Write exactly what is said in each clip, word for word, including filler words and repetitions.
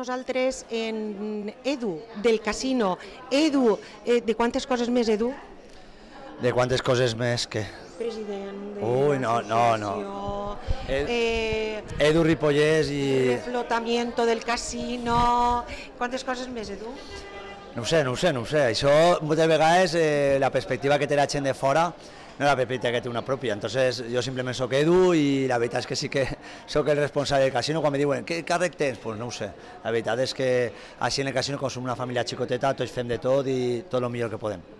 nosaltres en Edu, del casino. Edu, eh, de quantes coses més, Edu? De quantes coses més que... President de Ui, no, no, no. Ed, eh, Edu Ripollès i... Reflotamiento del casino... Quantes coses més, Edu? No ho sé, no ho sé, no ho sé. Això, moltes vegades, eh, la perspectiva que té la gent de fora no la perspectiva que té una pròpia. Entonces, jo simplement soc Edu i la veritat és que sí que soc el responsable del casino. Quan me diuen, què càrrec tens? Pues no ho sé. La veritat és que així en el casino, com som una família xicoteta, tots fem de tot i tot el millor que podem.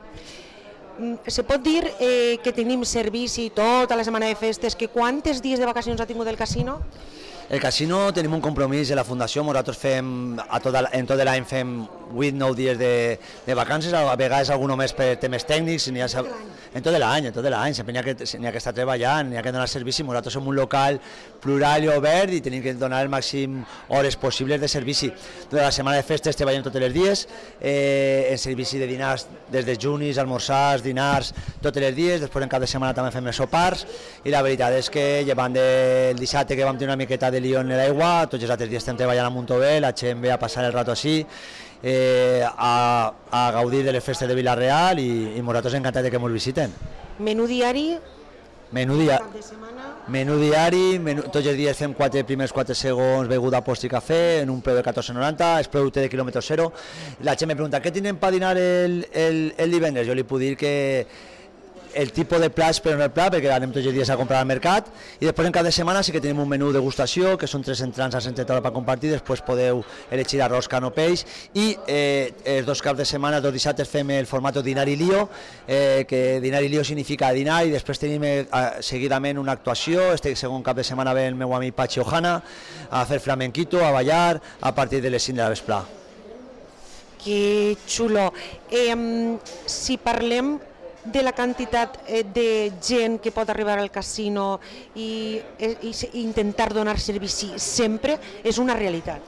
Se pot dir eh, que tenim servici tota la setmana de festes, que quantes dies de vacacions ha tingut el casino? El casino tenim un compromís de la fundació, nosaltres fem, a tot, en tot l'any fem vuit nou dies de, de vacances, a vegades algun més per temes tècnics, ha, en tot l'any, en tot l'any, sempre n'hi ha, que, ha que estar treballant, n'hi ha que donar servici, nosaltres som un local plural i obert i tenim que donar el màxim hores possibles de servici. Durant la setmana de festes treballem tots els dies, eh, en servici de dinars des de junis, almorzars, dinars, tots els dies, després en cap de setmana també fem els sopars i la veritat és que llevant del dissabte que vam tenir una miqueta de lío en l'aigua, tots els altres dies estem treballant a Montové, la gent ve a passar el rato així, eh, a, a gaudir de les festes de Vila-real i, i nosaltres encantats de que ens visiten. Menú diari? Menú, dia, menú diari, menú, tots els dies fem quatre primers quatre segons beguda, post i cafè en un preu de catorze noranta, és producte de quilòmetre zero. La gent me pregunta, què tenen per dinar el, el, el divendres? Jo li puc dir que el tipus de plats, però no el plat, perquè anem tots els dies a comprar al mercat, i després en cada setmana sí que tenim un menú de degustació, que són tres entrants a centre taula per compartir, després podeu elegir arròs, carn o peix, i eh, els dos caps de setmana, dos dissabtes, fem el format dinar i lío, eh, que dinar i lío significa dinar, i després tenim eh, seguidament una actuació, este segon cap de setmana ve el meu amic Pachi Ojana, a fer flamenquito, a ballar, a partir de les cinc de la vesprà. Que xulo. Eh, si parlem de la quantitat de gent que pot arribar al casino i, i, i intentar donar servici sempre, és una realitat.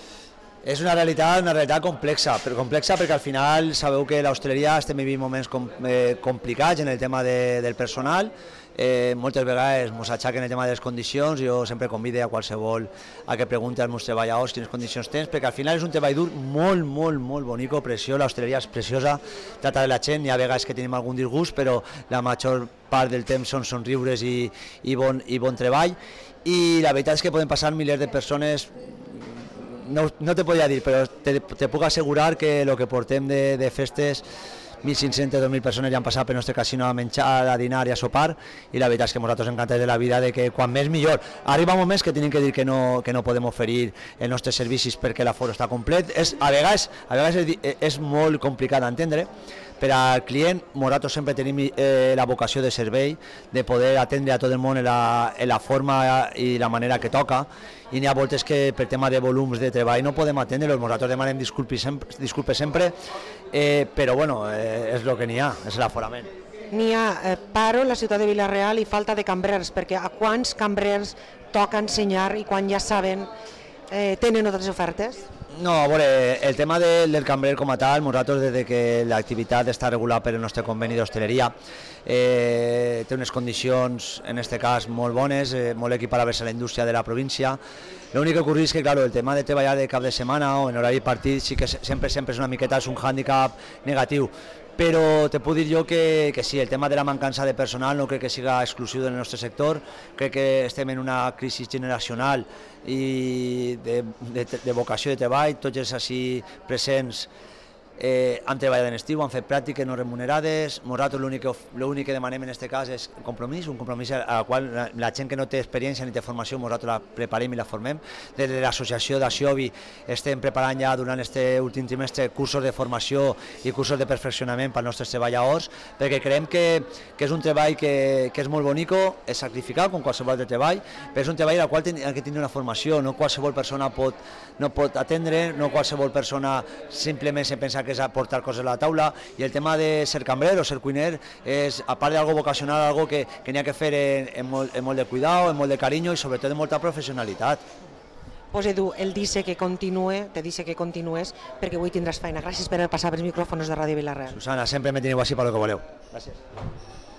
És una realitat, una realitat complexa, però complexa perquè al final sabeu que l'hostaleria estem vivint moments com, eh, complicats en el tema de, del personal. Eh, moltes vegades ens aixaquen el tema de les condicions, jo sempre convido a qualsevol a que pregunti als meus treballadors quines condicions tens, perquè al final és un treball dur molt, molt, molt bonico, preciós, l'hostaleria és preciosa, trata de la gent, hi ha vegades que tenim algun disgust, però la major part del temps són somriures i, i, bon, i bon treball, i la veritat és que poden passar milers de persones. No, no te podria dir, però te, te puc assegurar que el que portem de, de festes, mil cinc-centes a dos mil persones ja han passat pel nostre casino a menjar, a dinar i a sopar, i la veritat és que nosaltres encantats de la vida de que quan més millor. Arriba moments que tenim que dir que no, que no podem oferir els nostres servicis perquè l'aforo està complet. És, a vegades, a vegades és, és molt complicat d'entendre. Per al client, nosaltres sempre tenim eh, la vocació de servei, de poder atendre a tot el món en la, en la forma i la manera que toca, i n'hi ha voltes que per tema de volums de treball no podem atendre-los, nosaltres demanem disculpes sempre, disculpes sempre eh, però bueno, eh, és el que n'hi ha, és l'aforament. N'hi ha eh, paro en la ciutat de Vila-real i falta de cambrers, perquè a quants cambrers toca ensenyar i quan ja saben eh, tenen altres ofertes? No, a veure, el tema de, del cambrer com a tal, nosaltres des que l'activitat està regulada per el nostre conveni d'hostaleria, eh, té unes condicions, en aquest cas, molt bones, eh, molt equiparables a la indústria de la província. L'únic que ocorre és que, claro, el tema de treballar de cap de setmana o en horari partit sí que sempre sempre és una miqueta, és un hàndicap negatiu. Però te puc dir jo que, que sí, el tema de la mancança de personal no crec que siga exclusiu del nostre sector, crec que estem en una crisi generacional i de, de, de vocació de treball, tots els així presents eh, han treballat en estiu, han fet pràctiques no remunerades, nosaltres l'únic que, l'únic que demanem en aquest cas és compromís, un compromís al qual la, la gent que no té experiència ni té formació nosaltres la preparem i la formem. Des de l'associació d'Axiobi estem preparant ja durant aquest últim trimestre cursos de formació i cursos de perfeccionament pels nostres treballadors, perquè creiem que, que és un treball que, que és molt bonico, és sacrificat com qualsevol altre treball, però és un treball al qual ten, ha que tenir una formació, no qualsevol persona pot, no pot atendre, no qualsevol persona simplement se pensa que és aportar coses a la taula, i el tema de ser cambrer o ser cuiner és, a part d'algo vocacional, algo que, que n'hi ha que fer en, en, molt, en molt de cuidado, en molt de carinyo i sobretot en molta professionalitat. Pues Edu, el dice que continue, te dice que continues, perquè avui tindràs feina. Gràcies per passar pels micròfons de Ràdio Vila-real. Susana, sempre me teniu així per lo que voleu. Gràcies.